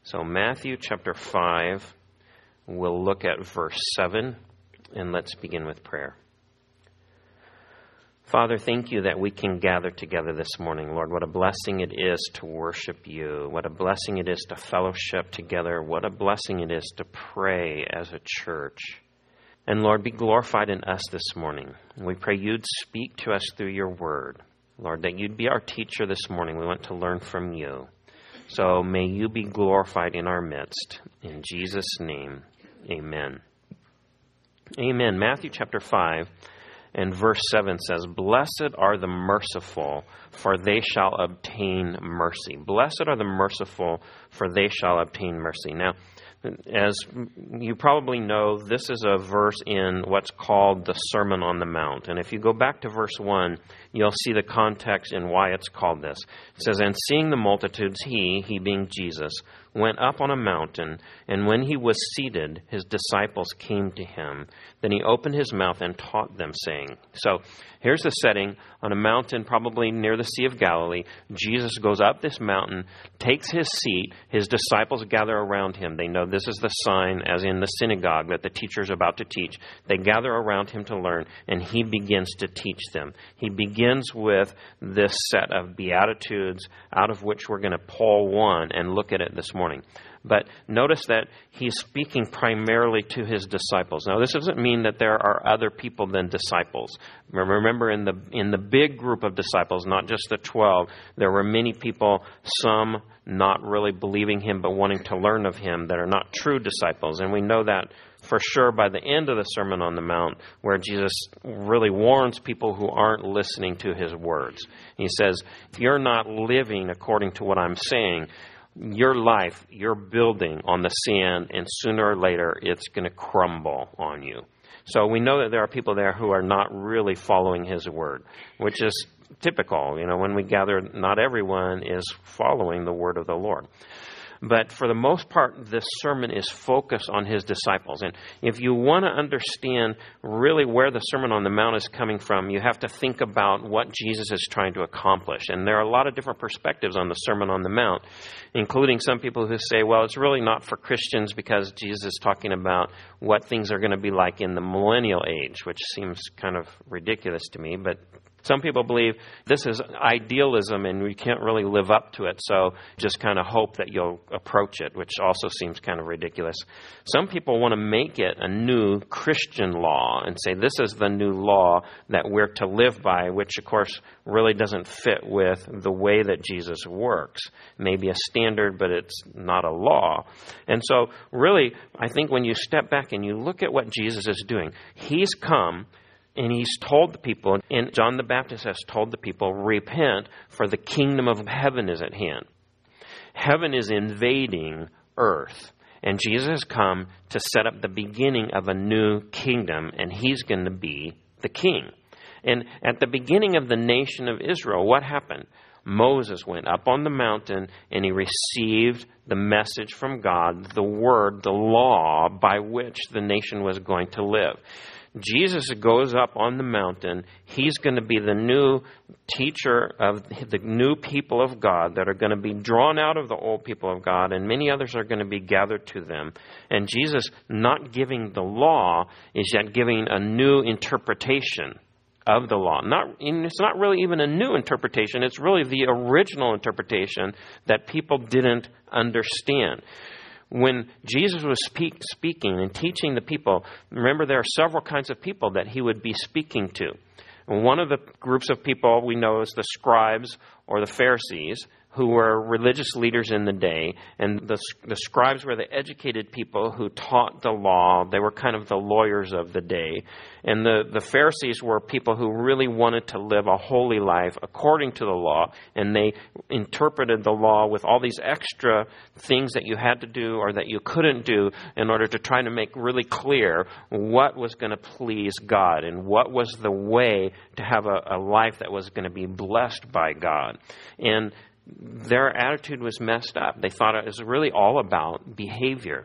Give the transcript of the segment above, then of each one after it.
So Matthew chapter 5, we'll look at verse 7, and let's begin with prayer. Father, thank you that we can gather together this morning. Lord, what a blessing it is to worship you. What a blessing it is to fellowship together. What a blessing it is to pray as a church. And Lord, be glorified in us this morning. We pray you'd speak to us through your word. Lord, that you'd be our teacher this morning. We want to learn from you. So may you be glorified in our midst. In Jesus' name, amen. Amen. Matthew chapter 5. And verse 7 says, "Blessed are the merciful, for they shall obtain mercy." Blessed are the merciful, for they shall obtain mercy. Now, as you probably know, this is a verse in what's called the Sermon on the Mount. And if you go back to verse 1, you'll see the context and why it's called this. It says, "And seeing the multitudes, he being Jesus, went up on a mountain, and when he was seated, his disciples came to him. Then he opened his mouth and taught them, saying." So here's the setting. On a mountain, probably near the Sea of Galilee, Jesus goes up this mountain, takes his seat, his disciples gather around him. They know this is the sign, as in the synagogue, that the teacher's about to teach. They gather around him to learn, and he begins to teach them. He begins with this set of Beatitudes, out of which we're going to pull one and look at it this morning. But notice that he's speaking primarily to his disciples. Now, this doesn't mean that there are other people than disciples. Remember, in the big group of disciples, not just the 12, there were many people, some not really believing him but wanting to learn of him, that are not true disciples. And we know that for sure by the end of the Sermon on the Mount, where Jesus really warns people who aren't listening to his words. He says, if you're not living according to what I'm saying, your life, you're building on the sand, and sooner or later it's going to crumble on you. So we know that there are people there who are not really following his word, which is typical. You know, when we gather, not everyone is following the word of the Lord. But for the most part, this sermon is focused on his disciples. And if you want to understand really where the Sermon on the Mount is coming from, you have to think about what Jesus is trying to accomplish. And there are a lot of different perspectives on the Sermon on the Mount, including some people who say, well, it's really not for Christians because Jesus is talking about what things are going to be like in the millennial age, which seems kind of ridiculous to me. But some people believe this is idealism and we can't really live up to it, so just kind of hope that you'll approach it, which also seems kind of ridiculous. Some people want to make it a new Christian law and say this is the new law that we're to live by, which of course really doesn't fit with the way that Jesus works. Maybe a standard, but it's not a law. And so really, I think when you step back and you look at what Jesus is doing, he's come and he's told the people, and John the Baptist has told the people, repent, for the kingdom of heaven is at hand. Heaven is invading earth. And Jesus has come to set up the beginning of a new kingdom, and he's going to be the king. And at the beginning of the nation of Israel, what happened? Moses went up on the mountain, and he received the message from God, the word, the law by which the nation was going to live. Jesus goes up on the mountain. He's going to be the new teacher of the new people of God that are going to be drawn out of the old people of God, and many others are going to be gathered to them. And Jesus, not giving the law, is yet giving a new interpretation of the law. It's not really even a new interpretation. It's really the original interpretation that people didn't understand. When Jesus was speaking and teaching the people, remember there are several kinds of people that he would be speaking to. One of the groups of people we know is the scribes or the Pharisees, who were religious leaders in the day. And the scribes were the educated people who taught the law. They were kind of the lawyers of the day. And the Pharisees were people who really wanted to live a holy life according to the law. And they interpreted the law with all these extra things that you had to do or that you couldn't do in order to try to make really clear what was going to please God and what was the way to have a life that was going to be blessed by God. And their attitude was messed up. They thought it was really all about behavior.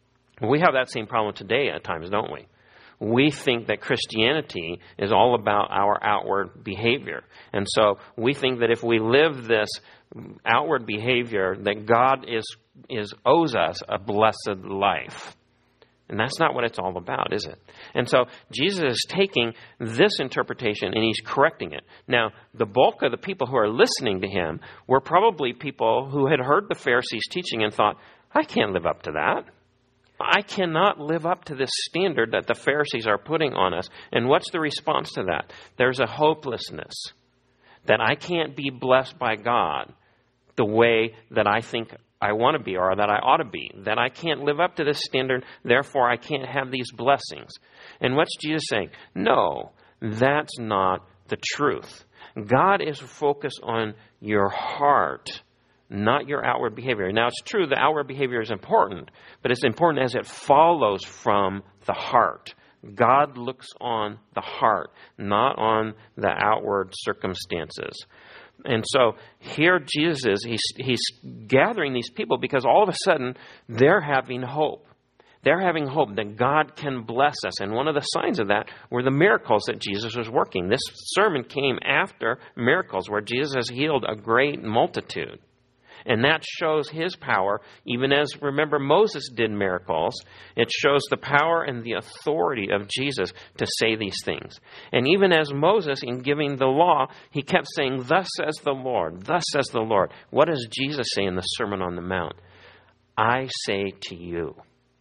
We have that same problem today at times, don't we? We think that Christianity is all about our outward behavior. And so we think that if we live this outward behavior, that God is owes us a blessed life. And that's not what it's all about, is it? And so Jesus is taking this interpretation and he's correcting it. Now, the bulk of the people who are listening to him were probably people who had heard the Pharisees' teaching and thought, I can't live up to that. I cannot live up to this standard that the Pharisees are putting on us. And what's the response to that? There's a hopelessness that I can't be blessed by God the way that I think I want to be or that I ought to be, that I can't live up to this standard, therefore I can't have these blessings. And what's Jesus saying? No, that's not the truth. God is focused on your heart, not your outward behavior. Now, it's true the outward behavior is important, but it's important as it follows from the heart. God looks on the heart, not on the outward circumstances. And so here Jesus is, he's gathering these people because all of a sudden they're having hope. They're having hope that God can bless us. And one of the signs of that were the miracles that Jesus was working. This sermon came after miracles where Jesus has healed a great multitude. And that shows his power, even as, remember, Moses did miracles. It shows the power and the authority of Jesus to say these things. And even as Moses, in giving the law, he kept saying, thus says the Lord, thus says the Lord. What does Jesus say in the Sermon on the Mount? I say to you.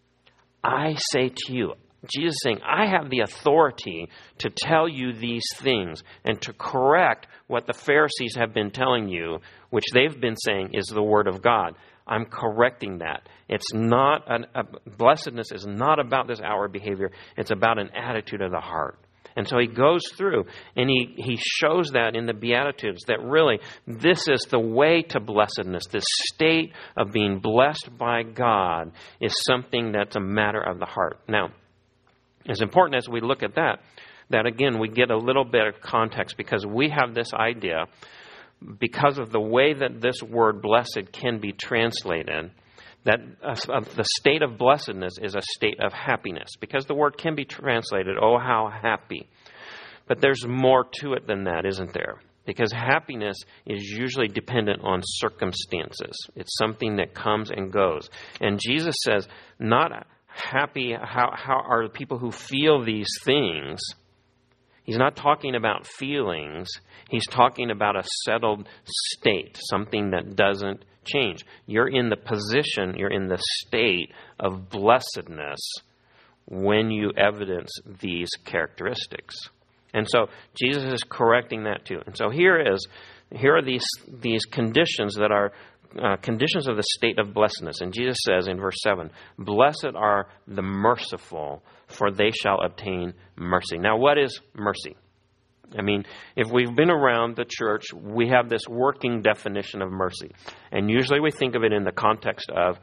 I say to you. Jesus is saying, I have the authority to tell you these things and to correct what the Pharisees have been telling you, which they've been saying is the Word of God. I'm correcting that. It's not, blessedness is not about this outward behavior. It's about an attitude of the heart. And so he goes through and he shows that in the Beatitudes that really this is the way to blessedness. This state of being blessed by God is something that's a matter of the heart. Now, as important as we look at that again, we get a little bit of context because we have this idea, because of the way that this word blessed can be translated, that the state of blessedness is a state of happiness. Because the word can be translated, oh, how happy. But there's more to it than that, isn't there? Because happiness is usually dependent on circumstances. It's something that comes and goes. And Jesus says, not happy, how are the people who feel these things? He's not talking about feelings. He's talking about a settled state, something that doesn't change. You're in the position, you're in the state of blessedness when you evidence these characteristics. And so Jesus is correcting that too. And so here are these conditions that are conditions of the state of blessedness. And Jesus says in verse 7, blessed are the merciful, for they shall obtain mercy. Now, what is mercy? I mean, if we've been around the church, we have this working definition of mercy. And usually we think of it in the context of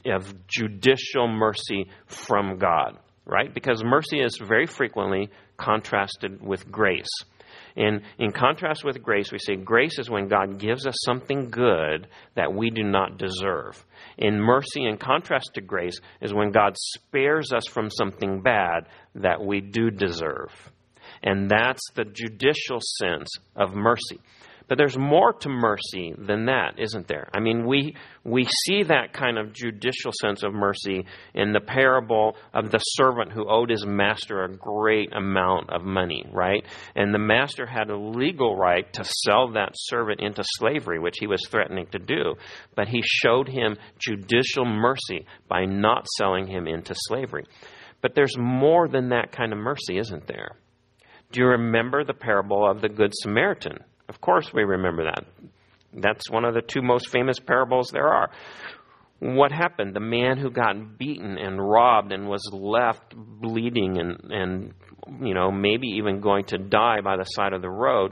judicial mercy from God, right? Because mercy is very frequently contrasted with grace. And in contrast with grace, we say grace is when God gives us something good that we do not deserve. In mercy, in contrast to grace, is when God spares us from something bad that we do deserve. And that's the judicial sense of mercy. But there's more to mercy than that, isn't there? I mean, we see that kind of judicial sense of mercy in the parable of the servant who owed his master a great amount of money, right? And the master had a legal right to sell that servant into slavery, which he was threatening to do. But he showed him judicial mercy by not selling him into slavery. But there's more than that kind of mercy, isn't there? Do you remember the parable of the Good Samaritan? Of course we remember that. That's one of the two most famous parables there are. What happened? The man who got beaten and robbed and was left bleeding and maybe even going to die by the side of the road,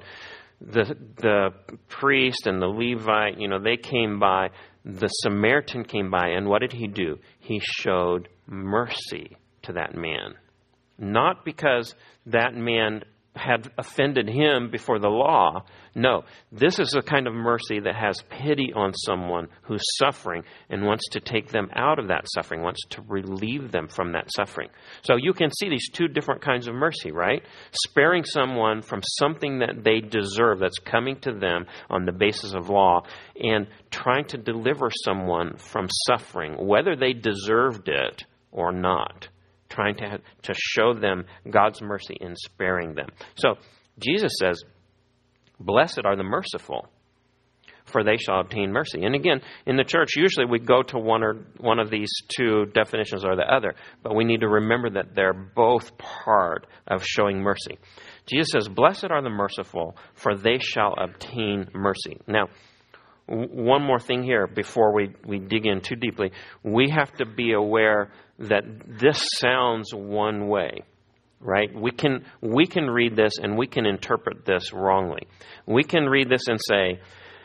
the priest and the Levite, they came by. The Samaritan came by, and what did he do? He showed mercy to that man. Not because that man had offended him before the law. No, this is the kind of mercy that has pity on someone who's suffering and wants to take them out of that suffering, wants to relieve them from that suffering. So you can see these two different kinds of mercy, right? Sparing someone from something that they deserve that's coming to them on the basis of law, and trying to deliver someone from suffering, whether they deserved it or not. Trying to show them God's mercy in sparing them. So Jesus says, blessed are the merciful, for they shall obtain mercy. And again, in the church, usually we go to one of these two definitions or the other, but we need to remember that they're both part of showing mercy. Jesus says, blessed are the merciful, for they shall obtain mercy. Now, one more thing here before we dig in too deeply. We have to be aware that this sounds one way, right? We can read this and we can interpret this wrongly. We can read this and say,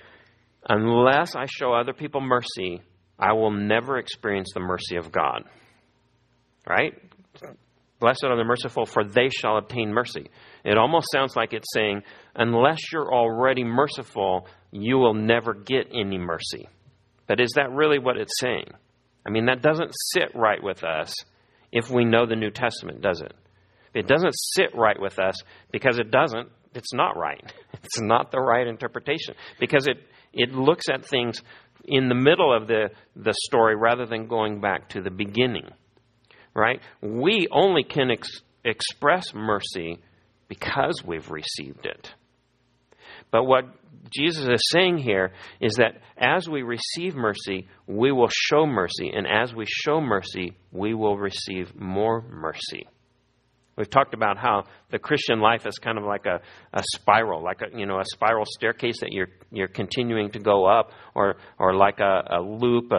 unless I show other people mercy, I will never experience the mercy of God, right? Blessed are the merciful, for they shall obtain mercy. It almost sounds like it's saying, unless you're already merciful, you will never get any mercy. But is that really what it's saying? I mean, that doesn't sit right with us if we know the New Testament, does it? It doesn't sit right with us because it's not right. It's not the right interpretation because it looks at things in the middle of the story rather than going back to the beginning, right? We only can express mercy because we've received it. But what Jesus is saying here is that as we receive mercy, we will show mercy. And as we show mercy, we will receive more mercy. We've talked about how the Christian life is kind of like a spiral, like a spiral staircase that you're continuing to go up, or like a loop,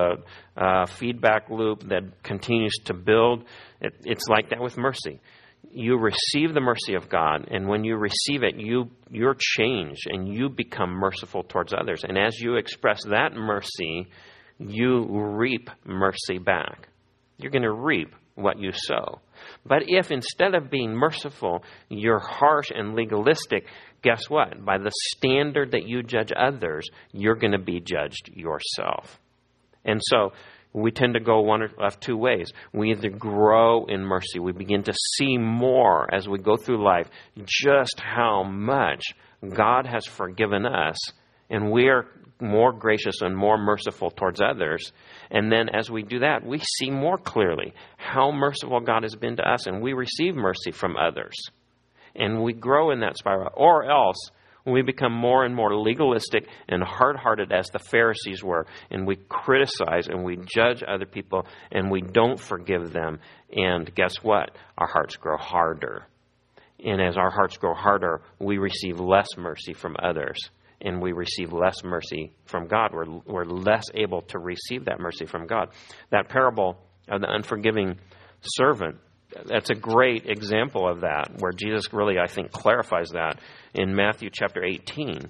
a feedback loop that continues to build. It's like that with mercy. You receive the mercy of God, and when you receive it, you're changed, and you become merciful towards others. And as you express that mercy, you reap mercy back. You're going to reap what you sow. But if instead of being merciful, you're harsh and legalistic, guess what? By the standard that you judge others, you're going to be judged yourself. And so we tend to go one of two ways. We either grow in mercy. We begin to see more as we go through life just how much God has forgiven us, and we are more gracious and more merciful towards others. And then as we do that, we see more clearly how merciful God has been to us, and we receive mercy from others. And we grow in that spiral. Or else we become more and more legalistic and hard-hearted as the Pharisees were, and we criticize and we judge other people and we don't forgive them. And guess what? Our hearts grow harder. And as our hearts grow harder, we receive less mercy from others, and we receive less mercy from God. We're less able to receive that mercy from God. That parable of the unforgiving servant, that's a great example of that, where Jesus really, I think, clarifies that in Matthew chapter 18,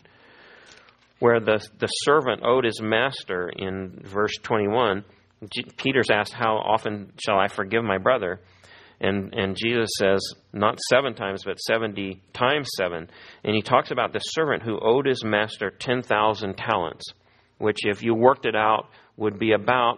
where the servant owed his master in verse 21. Peter's asked, how often shall I forgive my brother? And Jesus says, not 7 times, but 70 times 7. And he talks about the servant who owed his master 10,000 talents, which if you worked it out would be about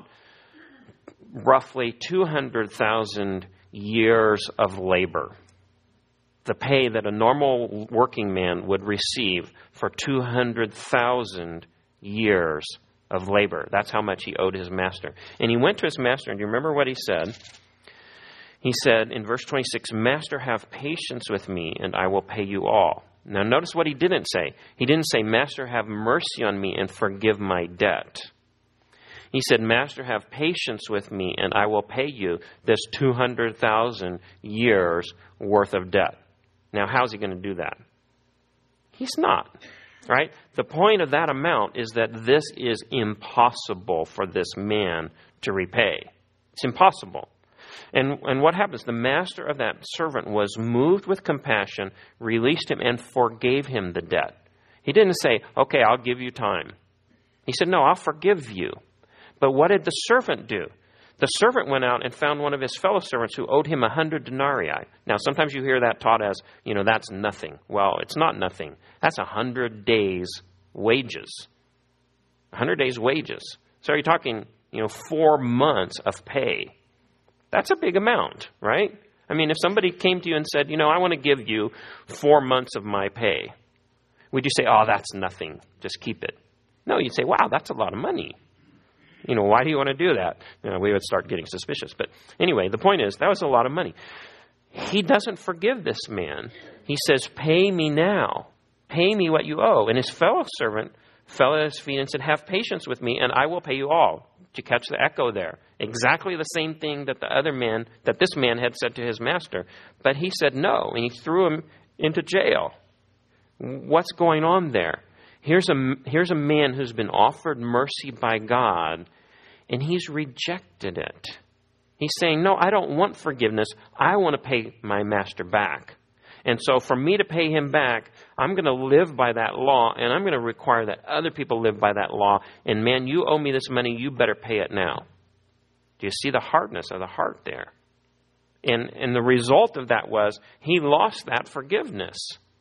roughly 200,000 years of labor. The pay that a normal working man would receive for 200,000 years of labor. That's how much he owed his master. And he went to his master, and do you remember what he said? He said in verse 26, Master, have patience with me, and I will pay you all. Now notice what he didn't say. He didn't say, Master, have mercy on me and forgive my debt. He said, Master, have patience with me, and I will pay you this 200,000 years worth of debt. Now, how's he going to do that? He's not, right? The point of that amount is that this is impossible for this man to repay. It's impossible. And what happens? The master of that servant was moved with compassion, released him, and forgave him the debt. He didn't say, okay, I'll give you time. He said, no, I'll forgive you. But what did the servant do? The servant went out and found one of his fellow servants who owed him 100 denarii. Now, sometimes you hear that taught as, that's nothing. Well, it's not nothing. That's 100 days' wages. 100 days' wages. So you're talking, 4 months of pay. That's a big amount, right? I mean, if somebody came to you and said, I want to give you 4 months of my pay, would you say, oh, that's nothing, just keep it? No, you'd say, wow, that's a lot of money. Why do you want to do that? We would start getting suspicious. But anyway, the point is, that was a lot of money. He doesn't forgive this man. He says, pay me now. Pay me what you owe. And his fellow servant fell at his feet and said, have patience with me, and I will pay you all. Did you catch the echo there? Exactly the same thing that this man had said to his master. But he said no, and he threw him into jail. What's going on there? Here's a man who's been offered mercy by God, and he's rejected it. He's saying, no, I don't want forgiveness. I want to pay my master back. And so for me to pay him back, I'm going to live by that law, and I'm going to require that other people live by that law. And man, you owe me this money. You better pay it now. Do you see the hardness of the heart there? And the result of that was he lost that forgiveness.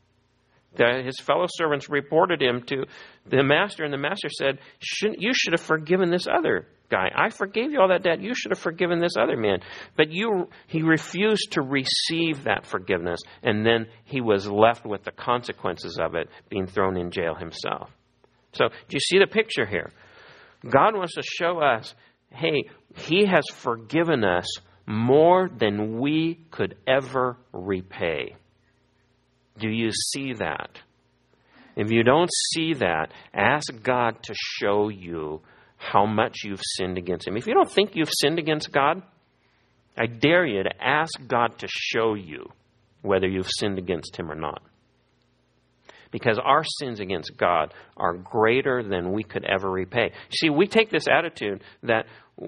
His fellow servants reported him to the master, and the master said, you should have forgiven this other guy. I forgave you all that debt. You should have forgiven this other man. But he refused to receive that forgiveness, and then he was left with the consequences of it, being thrown in jail himself. So do you see the picture here? God wants to show us, hey, he has forgiven us more than we could ever repay. Do you see that? If you don't see that, ask God to show you how much you've sinned against him. If you don't think you've sinned against God, I dare you to ask God to show you whether you've sinned against him or not. Because our sins against God are greater than we could ever repay. See, we take this attitude that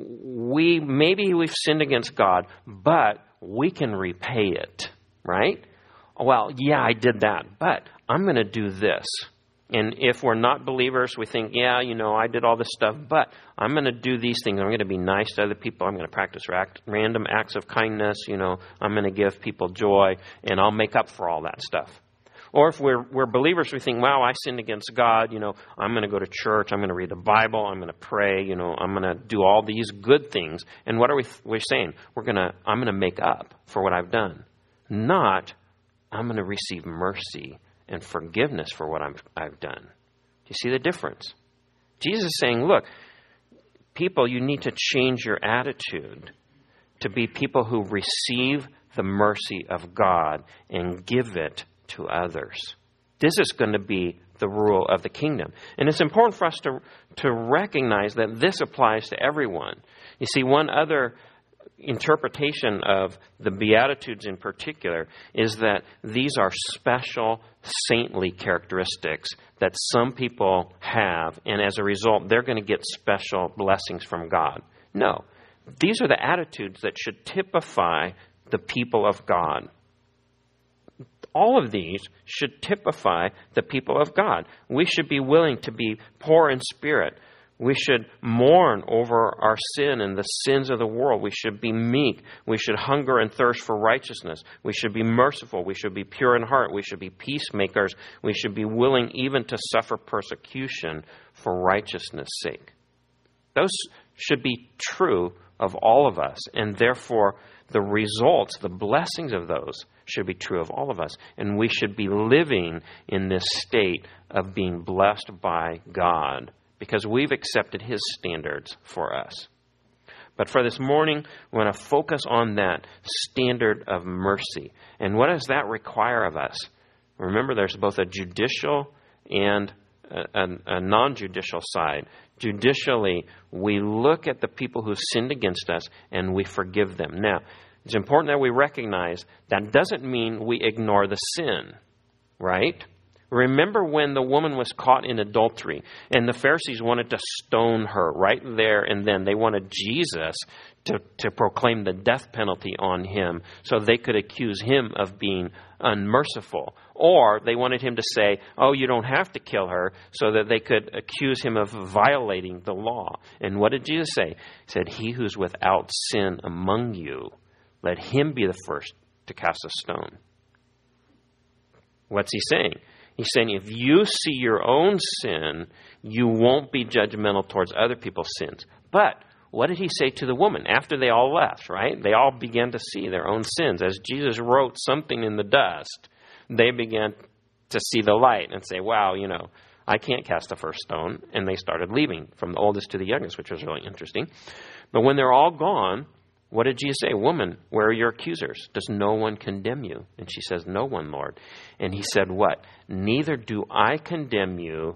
maybe we've sinned against God, but we can repay it, right? Well, yeah, I did that, but I'm going to do this. And if we're not believers, we think, yeah, I did all this stuff, but I'm going to do these things. I'm going to be nice to other people. I'm going to practice random acts of kindness. I'm going to give people joy, and I'll make up for all that stuff. Or if we're believers, we think, wow, I sinned against God. I'm going to go to church. I'm going to read the Bible. I'm going to pray. I'm going to do all these good things. And what are we're saying? I'm going to make up for what I've done. Not, I'm going to receive mercy and forgiveness for what I've done. Do you see the difference? Jesus is saying, look, people, you need to change your attitude to be people who receive the mercy of God and give it to others. This is going to be the rule of the kingdom. And it's important for us to recognize that this applies to everyone. You see, one other interpretation of the Beatitudes in particular is that these are special saintly characteristics that some people have, and as a result, they're going to get special blessings from God. No, these are the attitudes that should typify the people of God. All of these should typify the people of God. We should be willing to be poor in spirit. We should mourn over our sin and the sins of the world. We should be meek. We should hunger and thirst for righteousness. We should be merciful. We should be pure in heart. We should be peacemakers. We should be willing even to suffer persecution for righteousness' sake. Those should be true of all of us, and therefore the results, the blessings of those should be true of all of us. And we should be living in this state of being blessed by God, because we've accepted his standards for us. But for this morning, we want to focus on that standard of mercy. And what does that require of us? Remember, there's both a judicial and a non-judicial side. Judicially, we look at the people who sinned against us and we forgive them. Now, it's important that we recognize that doesn't mean we ignore the sin, right? Remember when the woman was caught in adultery and the Pharisees wanted to stone her right there and then. They wanted Jesus to proclaim the death penalty on him so they could accuse him of being unmerciful. Or they wanted him to say, oh, you don't have to kill her, so that they could accuse him of violating the law. And what did Jesus say? He said, he who's without sin among you, let him be the first to cast a stone. What's he saying? He's saying if you see your own sin, you won't be judgmental towards other people's sins. But what did he say to the woman after they all left, right? They all began to see their own sins. As Jesus wrote something in the dust, they began to see the light and say, wow, I can't cast the first stone. And they started leaving from the oldest to the youngest, which was really interesting. But when they're all gone, what did Jesus say? Woman, where are your accusers? Does no one condemn you? And she says, no one, Lord. And he said, what? Neither do I condemn you.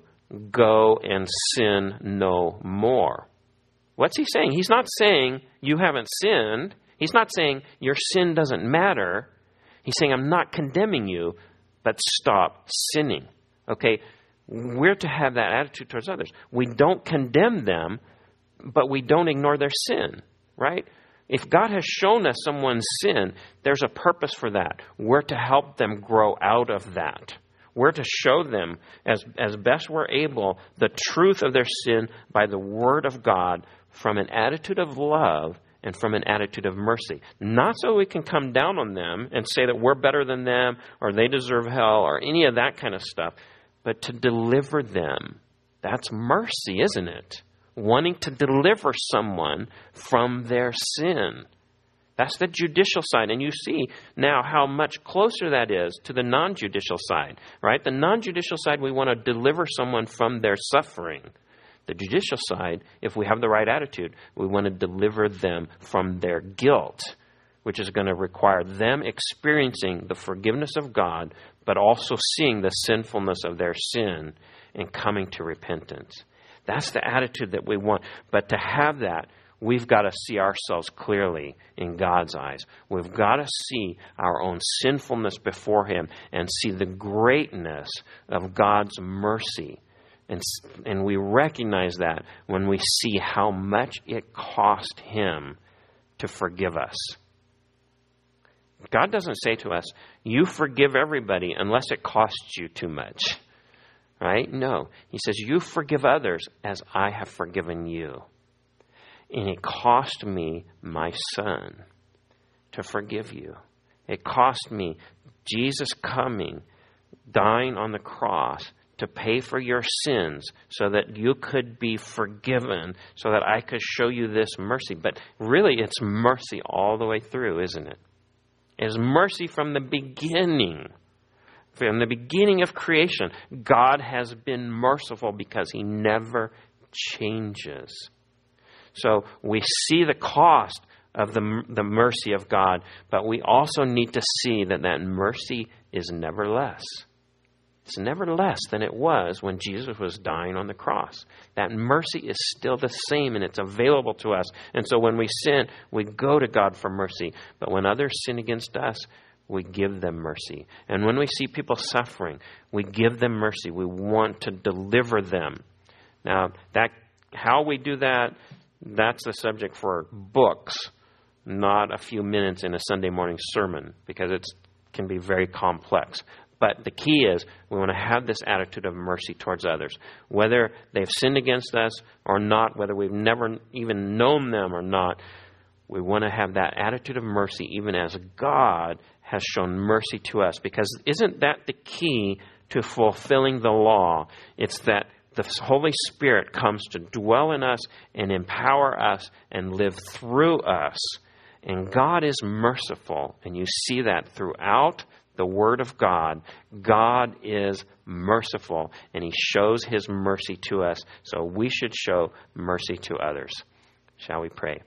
Go and sin no more. What's he saying? He's not saying you haven't sinned. He's not saying your sin doesn't matter. He's saying I'm not condemning you, but stop sinning. Okay? We're to have that attitude towards others. We don't condemn them, but we don't ignore their sin, right? If God has shown us someone's sin, there's a purpose for that. We're to help them grow out of that. We're to show them, as best we're able, the truth of their sin by the Word of God from an attitude of love and from an attitude of mercy. Not so we can come down on them and say that we're better than them or they deserve hell or any of that kind of stuff, but to deliver them. That's mercy, isn't it? Wanting to deliver someone from their sin. That's the judicial side. And you see now how much closer that is to the non-judicial side, right? The non-judicial side, we want to deliver someone from their suffering. The judicial side, if we have the right attitude, we want to deliver them from their guilt, which is going to require them experiencing the forgiveness of God, but also seeing the sinfulness of their sin and coming to repentance. That's the attitude that we want. But to have that, we've got to see ourselves clearly in God's eyes. We've got to see our own sinfulness before Him and see the greatness of God's mercy. And we recognize that when we see how much it cost Him to forgive us. God doesn't say to us, you forgive everybody unless it costs you too much. Right? No. He says, you forgive others as I have forgiven you. And it cost me my Son to forgive you. It cost me Jesus coming, dying on the cross to pay for your sins so that you could be forgiven, so that I could show you this mercy. But really, it's mercy all the way through, isn't it? It's mercy from the beginning. From the beginning of creation, God has been merciful because He never changes. So we see the cost of the mercy of God, but we also need to see that mercy is never less. It's never less than it was when Jesus was dying on the cross. That mercy is still the same and it's available to us. And so when we sin, we go to God for mercy. But when others sin against us, we give them mercy. And when we see people suffering, we give them mercy. We want to deliver them. Now, how we do that, that's the subject for books, not a few minutes in a Sunday morning sermon, because it can be very complex. But the key is we want to have this attitude of mercy towards others. Whether they've sinned against us or not, whether we've never even known them or not, we want to have that attitude of mercy even as God has shown mercy to us. Because isn't that the key to fulfilling the law? It's that the Holy Spirit comes to dwell in us and empower us and live through us. And God is merciful. And you see that throughout the Word of God. God is merciful, and He shows His mercy to us. So we should show mercy to others. Shall we pray?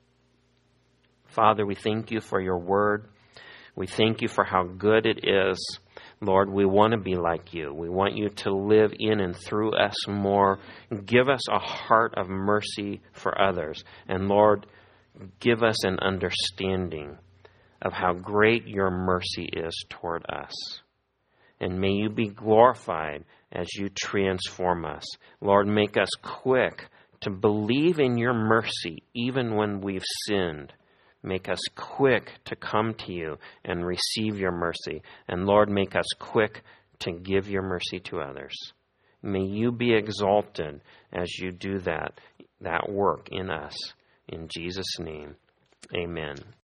Father, we thank You for Your Word. We thank You for how good it is. Lord, we want to be like You. We want You to live in and through us more. Give us a heart of mercy for others. And Lord, give us an understanding of how great Your mercy is toward us. And may you be glorified as you transform us. Lord, make us quick to believe in your mercy even when we've sinned. Make us quick to come to you and receive your mercy. And Lord, make us quick to give your mercy to others. May you be exalted as you do that work in us. In Jesus' name, amen.